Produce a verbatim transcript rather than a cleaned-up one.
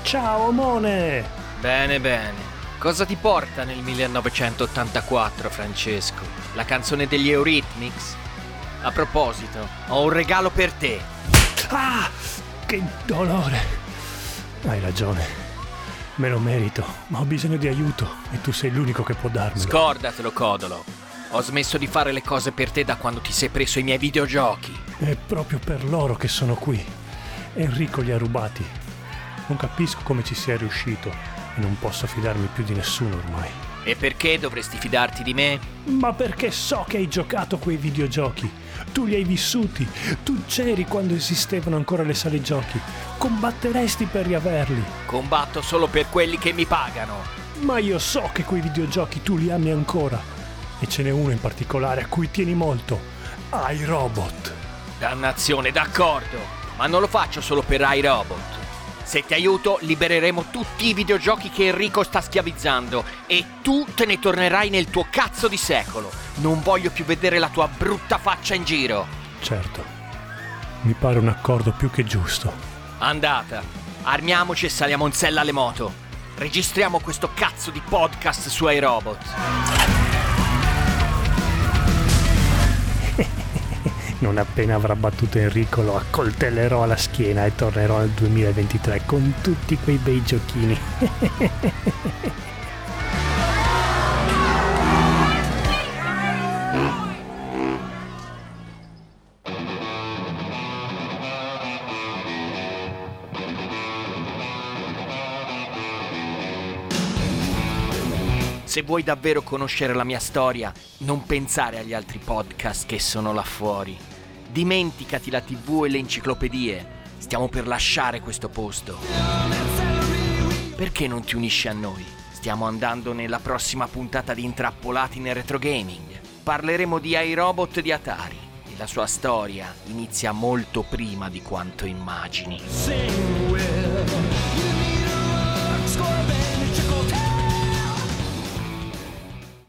Ciao Omone! Bene, bene. Cosa ti porta nel millenovecentottantaquattro, Francesco? La canzone degli Eurythmics? A proposito, ho un regalo per te. Ah! Che dolore! Hai ragione. Me lo merito, ma ho bisogno di aiuto e tu sei l'unico che può darmelo. Scordatelo, Codolo. Ho smesso di fare le cose per te da quando ti sei preso i miei videogiochi. È proprio per loro che sono qui. Enrico li ha rubati. Non capisco come ci sia riuscito e non posso fidarmi più di nessuno ormai. E perché dovresti fidarti di me? Ma perché so che hai giocato quei videogiochi. Tu li hai vissuti. Tu c'eri quando esistevano ancora le sale giochi. Combatteresti per riaverli. Combatto solo per quelli che mi pagano. Ma io so che quei videogiochi tu li ami ancora. E ce n'è uno in particolare a cui tieni molto. iRobot. Dannazione, d'accordo. Ma non lo faccio solo per iRobot. Se ti aiuto, libereremo tutti i videogiochi che Enrico sta schiavizzando e tu te ne tornerai nel tuo cazzo di secolo. Non voglio più vedere la tua brutta faccia in giro. Certo. Mi pare un accordo più che giusto. Andata. Armiamoci e saliamo in sella alle moto. Registriamo questo cazzo di podcast su iRobot. Non appena avrà battuto Enrico lo accoltellerò alla schiena e tornerò nel duemilaventitré con tutti quei bei giochini. Se vuoi davvero conoscere la mia storia, non pensare agli altri podcast che sono là fuori. Dimenticati la tivù e le enciclopedie. Stiamo per lasciare questo posto. Perché non ti unisci a noi? Stiamo andando nella prossima puntata di Intrappolati nel Retro Gaming. Parleremo di iRobot e di Atari. E la sua storia inizia molto prima di quanto immagini.